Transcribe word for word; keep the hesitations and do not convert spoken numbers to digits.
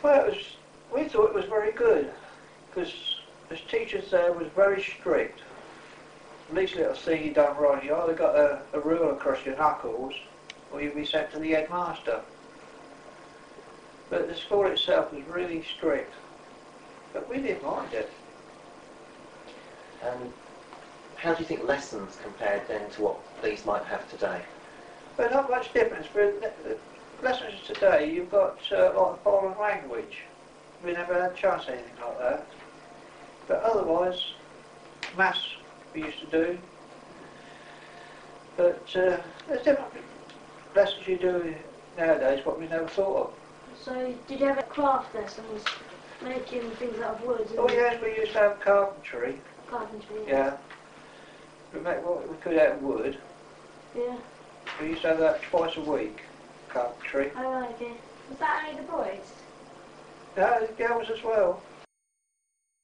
Well, it was, we thought it was very good, because the teachers there was very strict. The least little thing you done wrong, you either got a, a rule across your knuckles, or you'd be sent to the headmaster. But the school itself was really strict, but we didn't mind it. And how do you think lessons compared then to what these might have today? But not much difference. For the lessons today, you've got uh, like foreign language. We never had a chance of anything like that. But otherwise, maths we used to do. But uh, there's different lessons you do nowadays what we never thought of. So, did you have craft lessons, making things out of wood? Oh yes, we used to have carpentry. Carpentry. Yeah. We make what we could out of wood. Yeah. We used to have that twice a week, carpentry. I like it. Was that only the boys? No, the girls as well.